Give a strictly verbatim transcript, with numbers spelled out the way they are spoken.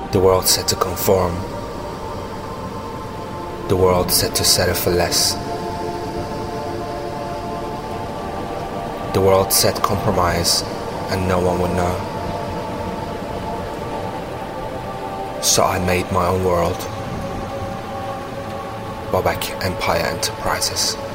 The world said to conform. The world said to settle for less. The world said compromise and no one would know. So I made my own world. Bobek Empire Enterprises.